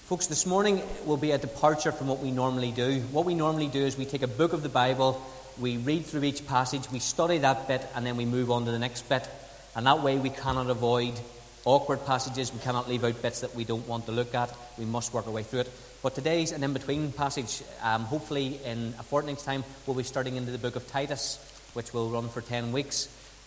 Folks, this morning will be a departure from what we normally do. What we normally do is we take a book of the Bible, we read through each passage, we study that bit, and then we move on to the next bit. And that way we cannot avoid awkward passages, we cannot leave out bits that we don't want to look at. We must work our way through it. But today's an in-between passage. Hopefully in a fortnight's time we'll be starting into the book of Titus, which will run for 10 weeks.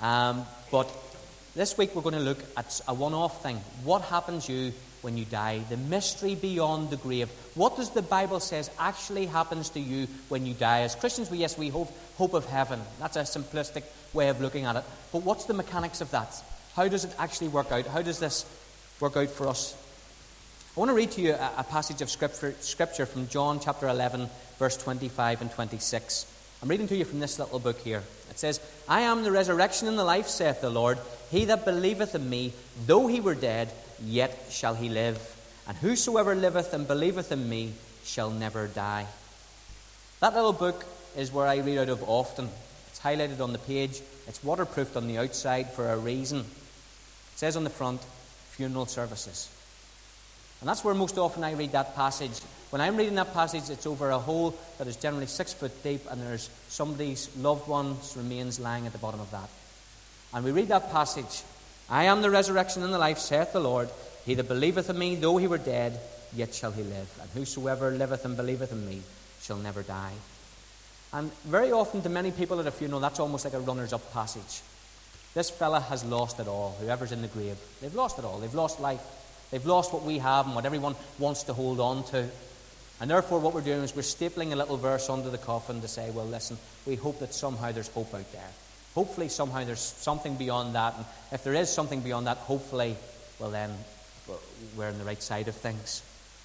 But this week we're going to look at a one-off thing. What happens to you when you die? The mystery beyond the grave. What does the Bible says actually happens to you when you die? As Christians, we hope of heaven. That's a simplistic way of looking at it. But what's the mechanics of that? How does it actually work out? How does this work out for us? I want to read to you a passage of scripture from John chapter 11, verse 25 and 26. I'm reading to you from this little book here. It says, I am the resurrection and the life, saith the Lord. He that believeth in me, though he were dead, yet shall he live. And whosoever liveth and believeth in me shall never die. That little book is where I read out of often. It's highlighted on the page. It's waterproofed on the outside for a reason. It says on the front, funeral services. And that's where most often I read that passage. When I'm reading that passage, it's over a hole that is generally 6 foot deep, and there's somebody's loved one's remains lying at the bottom of that. And we read that passage, I am the resurrection and the life, saith the Lord. He that believeth in me, though he were dead, yet shall he live. And whosoever liveth and believeth in me shall never die. And very often to many people at a funeral, that's almost like a runner's-up passage. This fella has lost it all, whoever's in the grave. They've lost it all. They've lost life. They've lost what we have and what everyone wants to hold on to. And therefore what we're doing is we're stapling a little verse onto the coffin to say, well, listen, we hope that somehow there's hope out there. Hopefully somehow there's something beyond that. And if there is something beyond that, hopefully, well then, we're on the right side of things.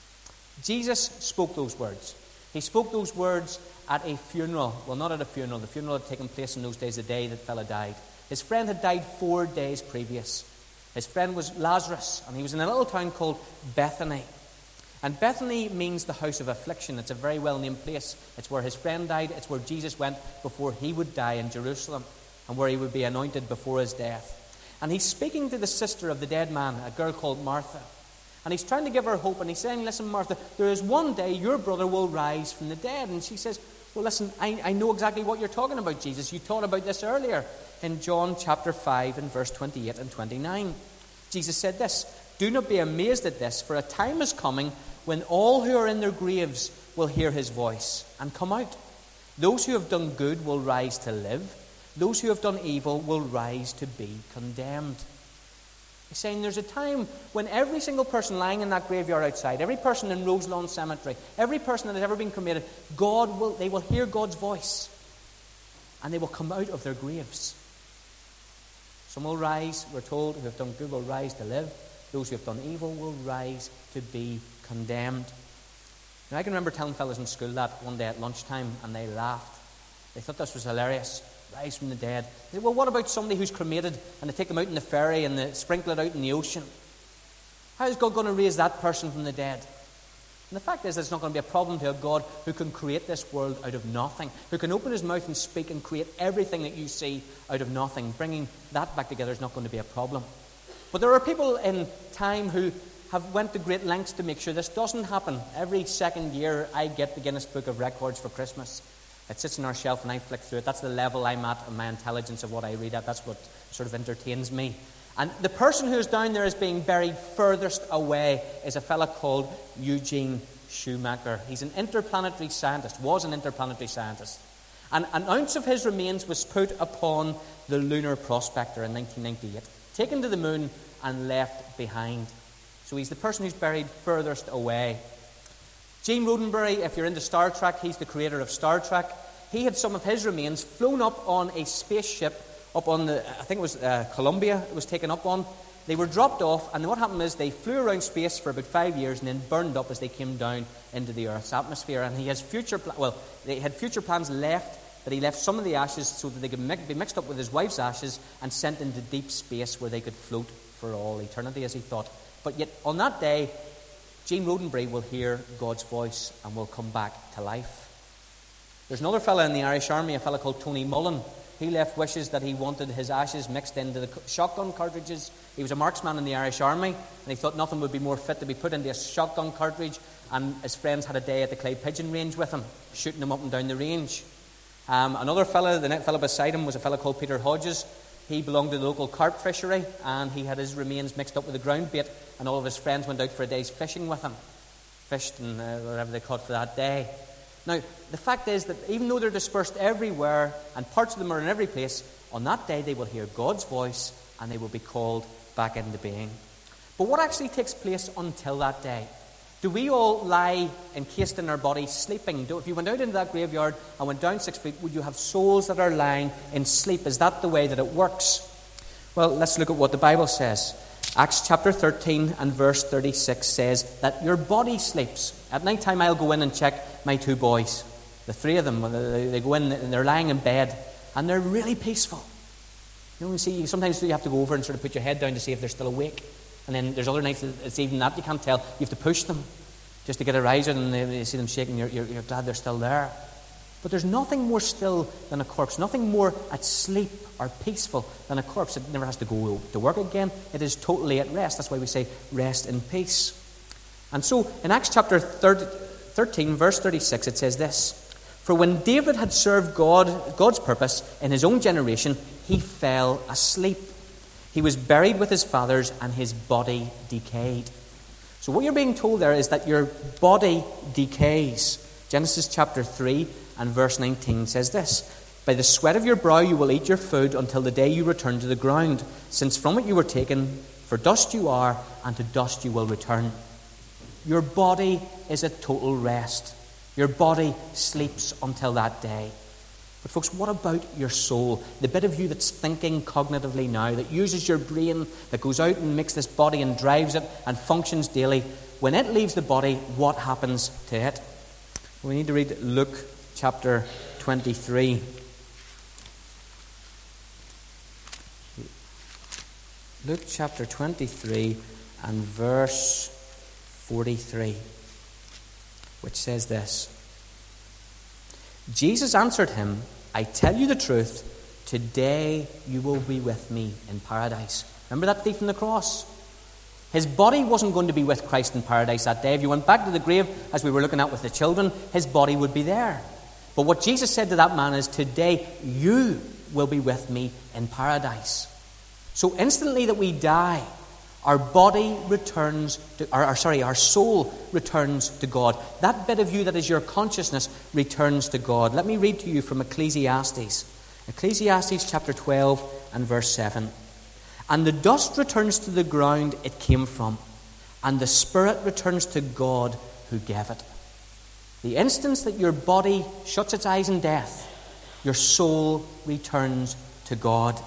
Jesus spoke those words. He spoke those words at a funeral. Well, not at a funeral. The funeral had taken place in those days, the day that fella died. His friend had died 4 days previous. His friend was Lazarus, and he was in a little town called Bethany. And Bethany means the house of affliction. It's a very well-named place. It's where his friend died. It's where Jesus went before he would die in Jerusalem, and where he would be anointed before his death. And he's speaking to the sister of the dead man, a girl called Martha. And he's trying to give her hope, and he's saying, listen, Martha, there is one day your brother will rise from the dead. And she says, well, listen, I know exactly what you're talking about, Jesus. You taught about this earlier in John chapter 5 and verse 28 and 29. Jesus said this, do not be amazed at this, for a time is coming when all who are in their graves will hear his voice and come out. Those who have done good will rise to live. Those who have done evil will rise to be condemned. He's saying there's a time when every single person lying in that graveyard outside, every person in Roselawn Cemetery, every person that has ever been cremated, they will hear God's voice, and they will come out of their graves. Some will rise, we're told, who have done good will rise to live. Those who have done evil will rise to be condemned. Now, I can remember telling fellas in school that one day at lunchtime, and they laughed. They thought this was hilarious. Rise from the dead. They said, well, what about somebody who's cremated, and they take them out in the ferry and they sprinkle it out in the ocean? How is God going to raise that person from the dead? And the fact is, it's not going to be a problem to a God who can create this world out of nothing, who can open his mouth and speak and create everything that you see out of nothing. Bringing that back together is not going to be a problem. But there are people in time who have went to great lengths to make sure this doesn't happen. Every second year, I get the Guinness Book of Records for Christmas. It sits on our shelf and I flick through it. That's the level I'm at in my intelligence of what I read at. That's what sort of entertains me. And the person who's down there is being buried furthest away is a fella called Eugene Schumacher. He's an interplanetary scientist, was an interplanetary scientist. And an ounce of his remains was put upon the Lunar Prospector in 1998, taken to the moon and left behind. So he's the person who's buried furthest away. Gene Roddenberry, if you're into Star Trek, he's the creator of Star Trek. He had some of his remains flown up on a spaceship up on the, I think it was Columbia, it was taken up on. They were dropped off, and what happened is they flew around space for about 5 years and then burned up as they came down into the Earth's atmosphere. And he has they had future plans left, that he left some of the ashes so that they could be mixed up with his wife's ashes and sent into deep space where they could float for all eternity, as he thought. But yet, on that day, Gene Roddenberry will hear God's voice and will come back to life. There's another fella in the Irish Army, a fella called Tony Mullen. He left wishes that he wanted his ashes mixed into the shotgun cartridges. He was a marksman in the Irish Army, and he thought nothing would be more fit to be put into a shotgun cartridge. And his friends had a day at the clay pigeon range with him, shooting them up and down the range. Another fellow, the next fellow beside him, was a fellow called Peter Hodges. He belonged to the local carp fishery, and he had his remains mixed up with the ground bait, and all of his friends went out for a day's fishing with him. Fished and whatever they caught for that day. Now, the fact is that even though they're dispersed everywhere, and parts of them are in every place, on that day they will hear God's voice, and they will be called back into being. But what actually takes place until that day? Do we all lie encased in our bodies sleeping? If you went out into that graveyard and went down 6 feet, would you have souls that are lying in sleep? Is that the way that it works? Well, let's look at what the Bible says. Acts chapter 13 and verse 36 says that your body sleeps. At night time I'll go in and check my 2 boys. The 3 of them, they go in and they're lying in bed and they're really peaceful. You see, sometimes you have to go over and sort of put your head down to see if they're still awake. And then there's other nights that it's even that you can't tell. You have to push them just to get a rise out, and you see them shaking. You're glad they're still there. But there's nothing more still than a corpse. Nothing more at sleep or peaceful than a corpse. It never has to go to work again. It is totally at rest. That's why we say rest in peace. And so in Acts chapter 13, verse 36, it says this: For when David had served God's purpose in his own generation, he fell asleep. He was buried with his fathers, and his body decayed. So what you're being told there is that your body decays. Genesis chapter 3 and verse 19 says this: By the sweat of your brow you will eat your food until the day you return to the ground, since from it you were taken, for dust you are, and to dust you will return. Your body is at total rest. Your body sleeps until that day. But folks, what about your soul? The bit of you that's thinking cognitively now, that uses your brain, that goes out and makes this body and drives it and functions daily. When it leaves the body, what happens to it? We need to read Luke chapter 23. Luke chapter 23 and verse 43, which says this: Jesus answered him, I tell you the truth, today you will be with me in paradise. Remember that thief on the cross? His body wasn't going to be with Christ in paradise that day. If you went back to the grave, as we were looking at with the children, his body would be there. But what Jesus said to that man is, today you will be with me in paradise. So instantly that we die, our body returns to, our soul returns to God. That bit of you that is your consciousness returns to God. Let me read to you from Ecclesiastes. Ecclesiastes chapter 12 and verse 7. And the dust returns to the ground it came from, and the spirit returns to God who gave it. The instant that your body shuts its eyes in death, your soul returns to God.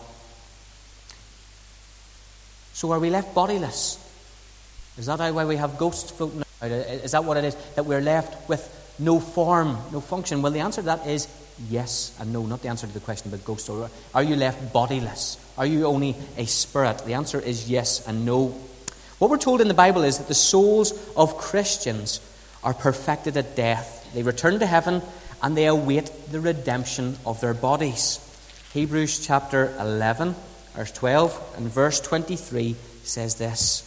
So are we left bodiless? Is that why we have ghosts floating out? Is that what it is? That we're left with no form, no function? Well, the answer to that is yes and no. Not the answer to the question about ghosts. Are you left bodiless? Are you only a spirit? The answer is yes and no. What we're told in the Bible is that the souls of Christians are perfected at death. They return to heaven and they await the redemption of their bodies. Hebrews chapter 11, verse 12 and verse 23 says this.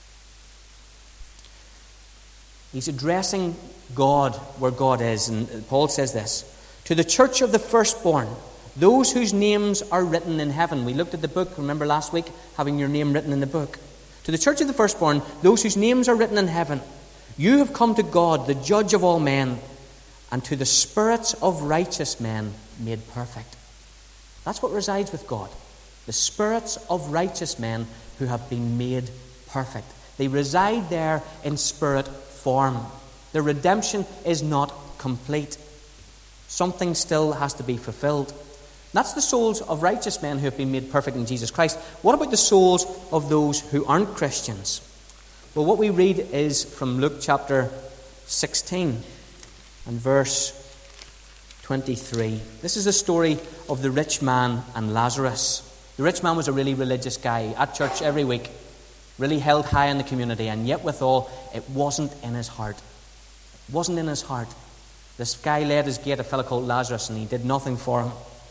He's addressing God where God is, and Paul says this: to the church of the firstborn, those whose names are written in heaven. We looked at the book, remember last week, having your name written in the book. To the church of the firstborn, those whose names are written in heaven, you have come to God, the judge of all men, and to the spirits of righteous men made perfect. That's what resides with God. The spirits of righteous men who have been made perfect. They reside there in spirit form. Their redemption is not complete. Something still has to be fulfilled. That's the souls of righteous men who have been made perfect in Jesus Christ. What about the souls of those who aren't Christians? Well, what we read is from Luke chapter 16 and verse 23. This is the story of the rich man and Lazarus. The rich man was a really religious guy, at church every week, really held high in the community, and yet withal, it wasn't in his heart. It wasn't in his heart. This guy led his gate, a fellow called Lazarus, and he did nothing for him.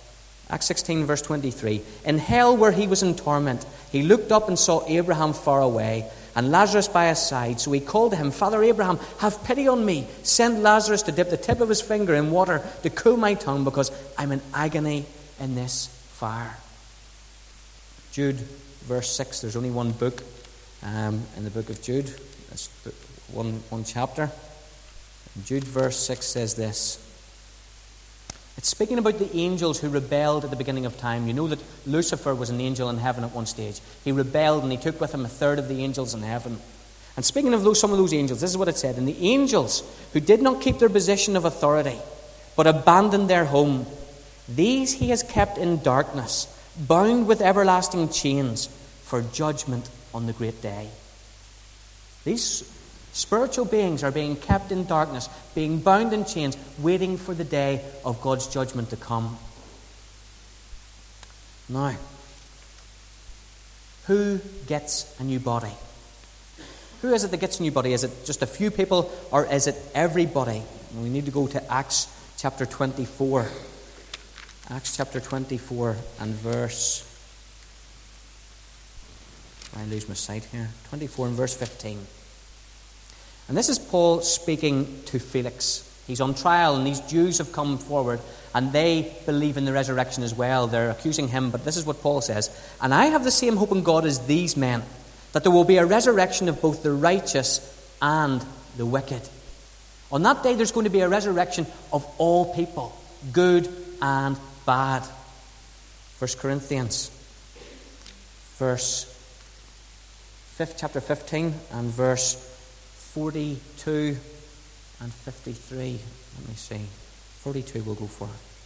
Acts 16, verse 23. In hell where he was in torment, he looked up and saw Abraham far away and Lazarus by his side. So he called to him, Father Abraham, have pity on me. Send Lazarus to dip the tip of his finger in water to cool my tongue, because I'm in agony in this fire. Jude, verse 6. There's only one book in the book of Jude. That's one chapter. Jude, verse 6 says this. It's speaking about the angels who rebelled at the beginning of time. You know that Lucifer was an angel in heaven at one stage. He rebelled and he took with him a third of the angels in heaven. And speaking of some of those angels, this is what it said. And the angels who did not keep their position of authority, but abandoned their home, these he has kept in darkness, bound with everlasting chains for judgment on the great day. These spiritual beings are being kept in darkness, being bound in chains, waiting for the day of God's judgment to come. Now, who gets a new body? Who is it that gets a new body? Is it just a few people, or is it everybody? And we need to go to Acts chapter 24. Acts chapter 24 and verse... I lose my sight here. 24 and verse 15. And this is Paul speaking to Felix. He's on trial, and these Jews have come forward, and they believe in the resurrection as well. They're accusing him, but this is what Paul says. And I have the same hope in God as these men, that there will be a resurrection of both the righteous and the wicked. On that day, there's going to be a resurrection of all people, good and bad. 1 Corinthians, chapter 15 and verse 42 and 53. Let me see. 42 we'll go for.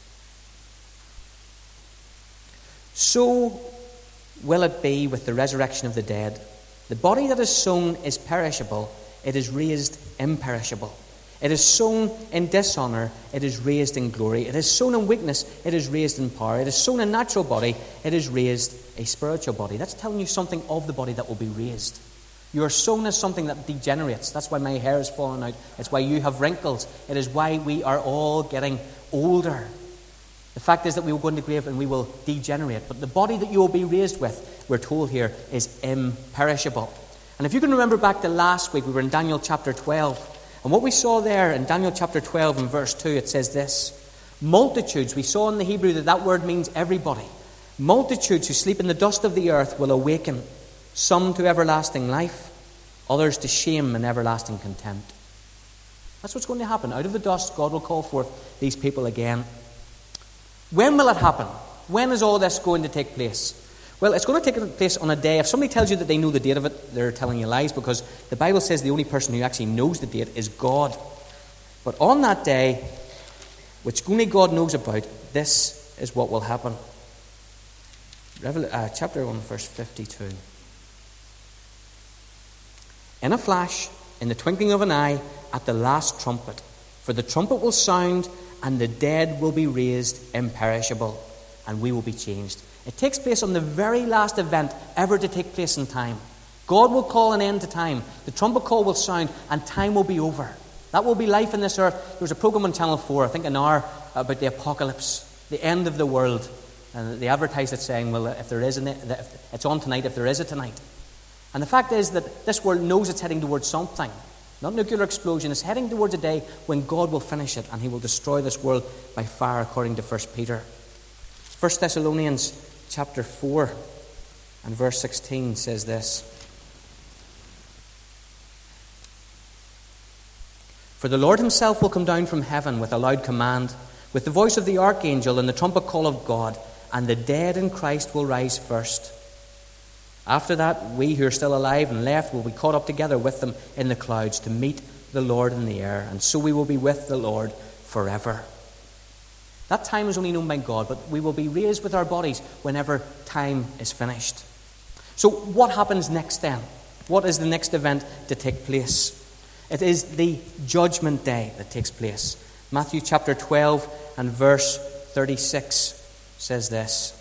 So will it be with the resurrection of the dead. The body that is sown is perishable, it is raised imperishable. It is sown in dishonour, it is raised in glory. It is sown in weakness, it is raised in power. It is sown a natural body, it is raised a spiritual body. That's telling you something of the body that will be raised. You are sown as something that degenerates. That's why my hair is falling out. It's why you have wrinkles. It is why we are all getting older. The fact is that we will go into the grave and we will degenerate. But the body that you will be raised with, we're told here, is imperishable. And if you can remember back to last week, we were in Daniel chapter 12. And what we saw there in Daniel chapter 12 and verse 2, it says this. Multitudes, we saw in the Hebrew that word means everybody. Multitudes who sleep in the dust of the earth will awaken. Some to everlasting life, others to shame and everlasting contempt. That's what's going to happen. Out of the dust, God will call forth these people again. When will it happen? When is all this going to take place? Well, it's going to take place on a day. If somebody tells you that they know the date of it, they're telling you lies, because the Bible says the only person who actually knows the date is God. But on that day, which only God knows about, this is what will happen. Chapter 1, verse 52. In a flash, in the twinkling of an eye, at the last trumpet. For the trumpet will sound, and the dead will be raised imperishable, and we will be changed. It takes place on the very last event ever to take place in time. God will call an end to time. The trumpet call will sound, and time will be over. That will be life in this earth. There was a program on Channel 4, I think an hour, about the apocalypse, the end of the world. And they advertised it saying, well, if there is it's on tonight, if there is a tonight. And the fact is that this world knows it's heading towards something. Not nuclear explosion. It's heading towards a day when God will finish it and he will destroy this world by fire, according to 1 Peter. 1 Thessalonians chapter 4 and verse 16 says this. For the Lord himself will come down from heaven with a loud command, with the voice of the archangel and the trumpet call of God, and the dead in Christ will rise first. After that, we who are still alive and left will be caught up together with them in the clouds to meet the Lord in the air, and so we will be with the Lord forever. That time is only known by God, but we will be raised with our bodies whenever time is finished. So what happens next then? What is the next event to take place? It is the judgment day that takes place. Matthew chapter 12 and verse 36 says this.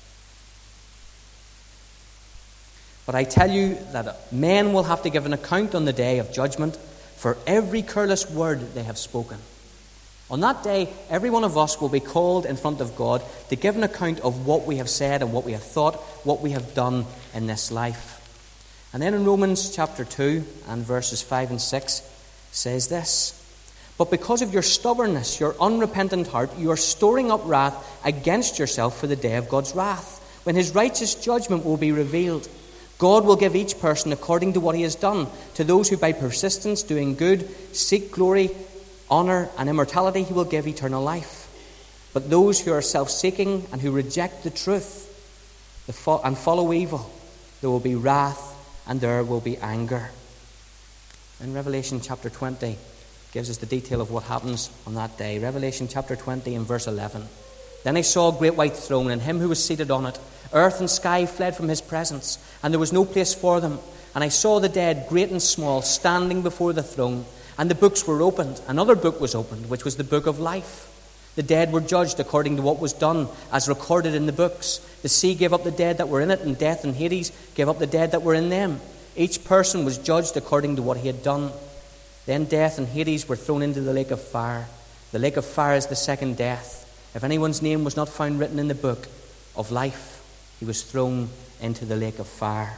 But I tell you that men will have to give an account on the day of judgment for every careless word they have spoken. On that day, every one of us will be called in front of God to give an account of what we have said and what we have thought, what we have done in this life. And then in Romans chapter 2 and verses 5 and 6 says this: "But because of your stubbornness, your unrepentant heart, you are storing up wrath against yourself for the day of God's wrath, when his righteous judgment will be revealed. God will give each person according to what he has done. To those who by persistence doing good seek glory, honor, and immortality, he will give eternal life. But those who are self-seeking and who reject the truth and follow evil, there will be wrath and there will be anger." In Revelation chapter 20 gives us the detail of what happens on that day. Revelation chapter 20 and verse 11. "Then I saw a great white throne and him who was seated on it. Earth and sky fled from his presence, and there was no place for them. And I saw the dead, great and small, standing before the throne. And the books were opened. Another book was opened, which was the book of life. The dead were judged according to what was done, as recorded in the books. The sea gave up the dead that were in it, and death and Hades gave up the dead that were in them. Each person was judged according to what he had done. Then death and Hades were thrown into the lake of fire. The lake of fire is the second death. If anyone's name was not found written in the book of life, he was thrown into the lake of fire."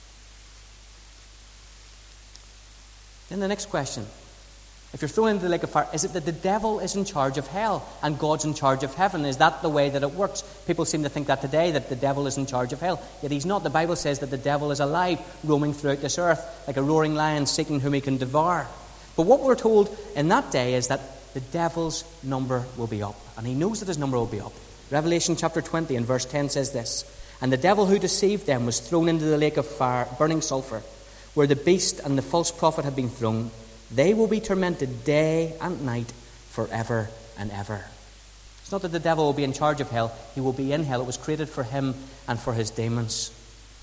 Then the next question: if you're thrown into the lake of fire, is it that the devil is in charge of hell and God's in charge of heaven? Is that the way that it works? People seem to think that today, that the devil is in charge of hell. Yet he's not. The Bible says that the devil is alive, roaming throughout this earth, like a roaring lion seeking whom he can devour. But what we're told in that day is that the devil's number will be up. And he knows that his number will be up. Revelation chapter 20 and verse 10 says this: "And the devil who deceived them was thrown into the lake of fire, burning sulfur, where the beast and the false prophet have been thrown. They will be tormented day and night forever and ever." It's not that the devil will be in charge of hell. He will be in hell. It was created for him and for his demons.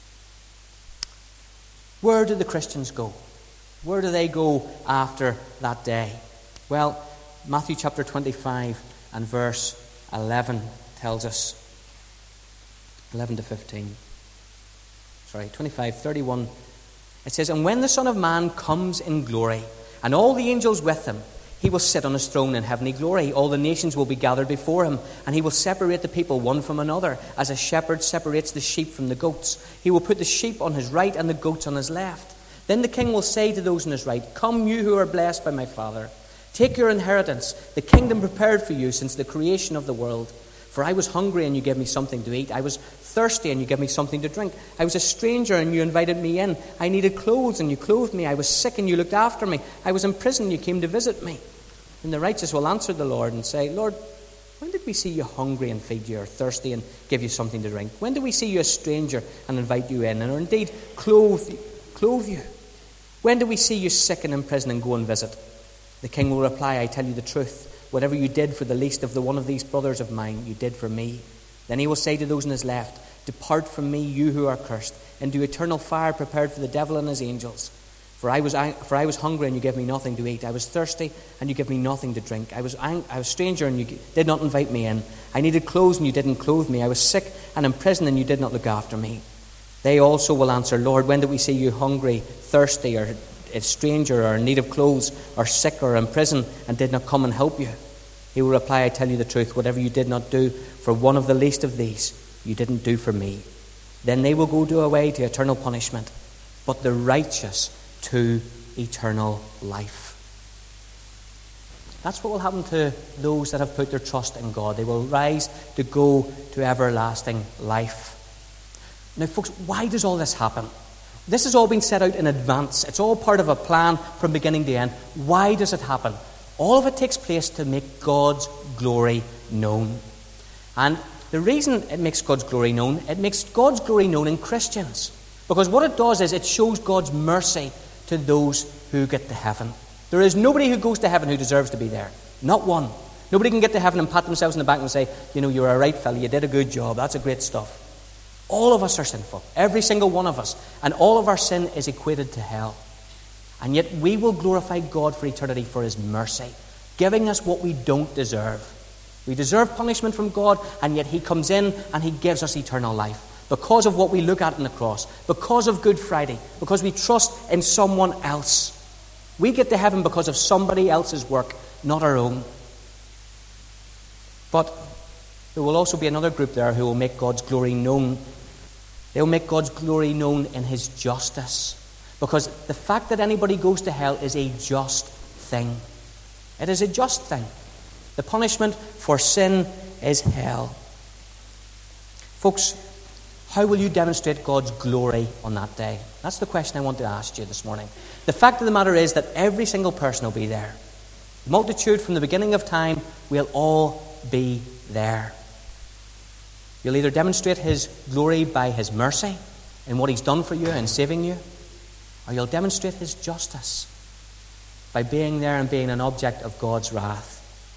Where do the Christians go? Where do they go after that day? Well, Matthew chapter 25 and verse 11 tells us, 11 to 15. 25:31. It says, "And when the Son of Man comes in glory, and all the angels with him, he will sit on his throne in heavenly glory. All the nations will be gathered before him, and he will separate the people one from another, as a shepherd separates the sheep from the goats. He will put the sheep on his right and the goats on his left. Then the king will say to those on his right, 'Come, you who are blessed by my Father. Take your inheritance, the kingdom prepared for you since the creation of the world. For I was hungry, and you gave me something to eat. I was thirsty, and you gave me something to drink. I was a stranger, and you invited me in. I needed clothes, and you clothed me. I was sick, and you looked after me. I was in prison, and you came to visit me.' And the righteous will answer the Lord and say, 'Lord, when did we see you hungry and feed you, or thirsty and give you something to drink? When did we see you a stranger and invite you in, or indeed clothe you? When did we see you sick and in prison and go and visit?' The king will reply, 'I tell you the truth. Whatever you did for the least of the one of these brothers of mine, you did for me.' Then he will say to those on his left, 'Depart from me, you who are cursed, into eternal fire prepared for the devil and his angels. For I was hungry, and you gave me nothing to eat. I was thirsty, and you gave me nothing to drink. I was a stranger, and you did not invite me in. I needed clothes, and you didn't clothe me. I was sick and in prison, and you did not look after me.' They also will answer, 'Lord, when did we see you hungry, thirsty, or a stranger, or in need of clothes, or sick, or in prison, and did not come and help you?' He will reply, 'I tell you the truth, whatever you did not do for one of the least of these, you didn't do for me.' Then they will go away to eternal punishment, but the righteous to eternal life." That's what will happen to those that have put their trust in God. They will rise to go to everlasting life. Now, folks, why does all this happen? This has all been set out in advance. It's all part of a plan from beginning to end. Why does it happen? All of it takes place to make God's glory known. And the reason it makes God's glory known, it makes God's glory known in Christians. Because what it does is it shows God's mercy to those who get to heaven. There is nobody who goes to heaven who deserves to be there. Not one. Nobody can get to heaven and pat themselves on the back and say, "You're a right fella, you did a good job, that's a great stuff." All of us are sinful, every single one of us, and all of our sin is equated to hell. And yet we will glorify God for eternity for his mercy, giving us what we don't deserve. We deserve punishment from God, and yet he comes in and he gives us eternal life because of what we look at in the cross, because of Good Friday, because we trust in someone else. We get to heaven because of somebody else's work, not our own. But there will also be another group there who will make God's glory known. They will make God's glory known in his justice. Because the fact that anybody goes to hell is a just thing. It is a just thing. The punishment for sin is hell. Folks, how will you demonstrate God's glory on that day? That's the question I want to ask you this morning. The fact of the matter is that every single person will be there. The multitude from the beginning of time will all be there. You'll either demonstrate his glory by his mercy in what he's done for you and saving you, or you'll demonstrate his justice by being there and being an object of God's wrath.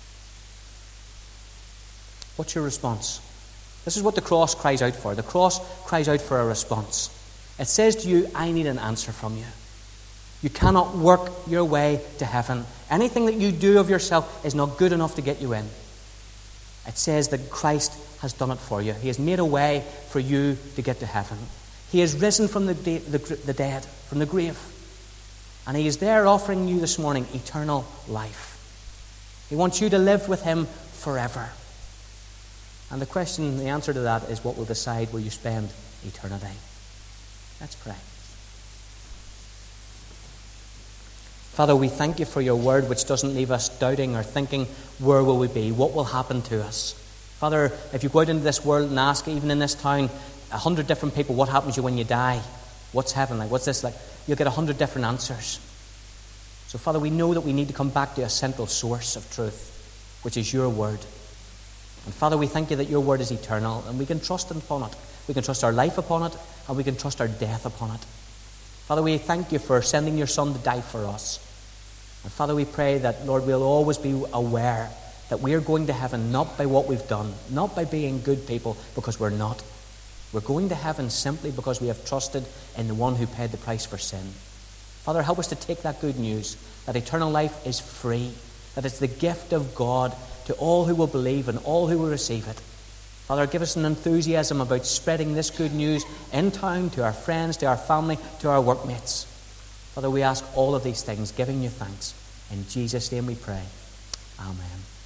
What's your response? This is what the cross cries out for. The cross cries out for a response. It says to you, I need an answer from you. You cannot work your way to heaven. Anything that you do of yourself is not good enough to get you in. It says that Christ has done it for you. He has made a way for you to get to heaven. He has risen from the dead, from the grave. And he is there offering you this morning eternal life. He wants you to live with him forever. And the answer to that is what will decide where you spend eternity. Let's pray. Father, we thank you for your word, which doesn't leave us doubting or thinking, where will we be? What will happen to us? Father, if you go out into this world and ask, even in this town, 100 different people, what happens to you when you die? What's heaven like? What's this like? You'll get 100 different answers. So, Father, we know that we need to come back to a central source of truth, which is your word. And Father, we thank you that your word is eternal, and we can trust upon it. We can trust our life upon it, and we can trust our death upon it. Father, we thank you for sending your Son to die for us. And Father, we pray that, Lord, we'll always be aware that we are going to heaven not by what we've done, not by being good people, because we're not. We're going to heaven simply because we have trusted in the one who paid the price for sin. Father, help us to take that good news, that eternal life is free, that it's the gift of God to all who will believe and all who will receive it. Father, give us an enthusiasm about spreading this good news in town, to our friends, to our family, to our workmates. Father, we ask all of these things, giving you thanks. In Jesus' name we pray. Amen.